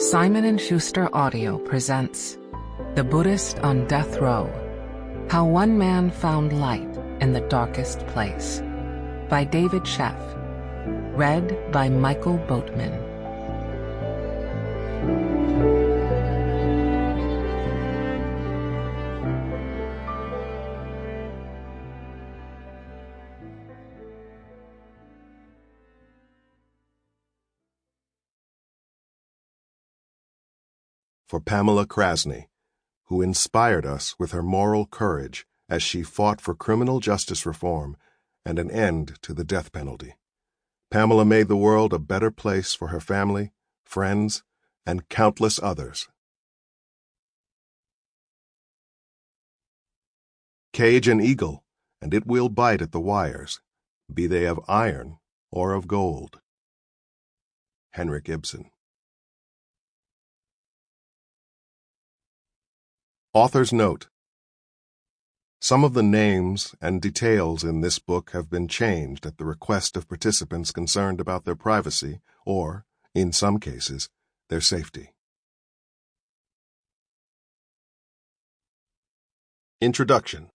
Simon & Schuster Audio presents The Buddhist on Death Row: How One Man Found Light in the Darkest Place by David Sheff. Read by Michael Boatman. For Pamela Krasny, who inspired us with her moral courage as she fought for criminal justice reform and an end to the death penalty. Pamela made the world a better place for her family, friends, and countless others. Cage an eagle, and it will bite at the wires, be they of iron or of gold. Henrik Ibsen. Author's note: some of the names and details in this book have been changed at the request of participants concerned about their privacy or, in some cases, their safety. Introduction.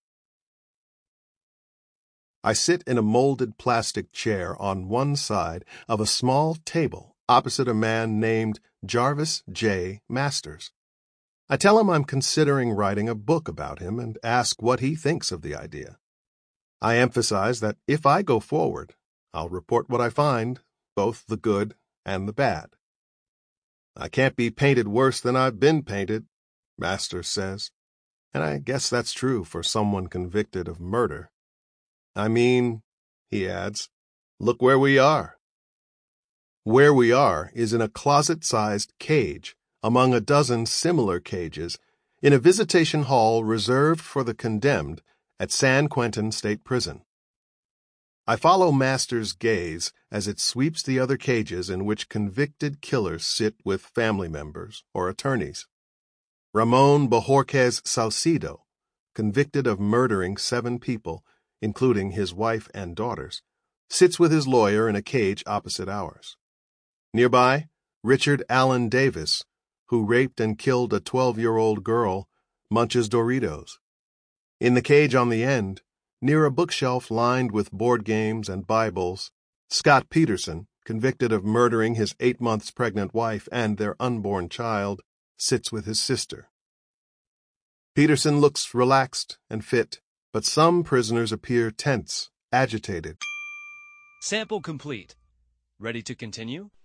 I sit in a molded plastic chair on one side of a small table opposite a man named Jarvis J. Masters. I tell him I'm considering writing a book about him and ask what he thinks of the idea. I emphasize that if I go forward, I'll report what I find, both the good and the bad. I can't be painted worse than I've been painted, Masters says, and I guess that's true for someone convicted of murder. I mean, he adds, look where we are. Where we are is in a closet-sized cage among a dozen similar cages in a visitation hall reserved for the condemned at San Quentin State Prison. I follow Masters' gaze as it sweeps the other cages in which convicted killers sit with family members or attorneys. Ramon Bojorquez Salcido, convicted of murdering 7 people, including his wife and daughters, sits with his lawyer in a cage opposite ours. Nearby, Richard Allen Davis, who raped and killed a 12-year-old girl, munches Doritos. In the cage on the end, near a bookshelf lined with board games and Bibles, Scott Peterson, convicted of murdering his 8 months pregnant wife and their unborn child, sits with his sister. Peterson looks relaxed and fit, but some prisoners appear tense, agitated. Sample complete. Ready to continue?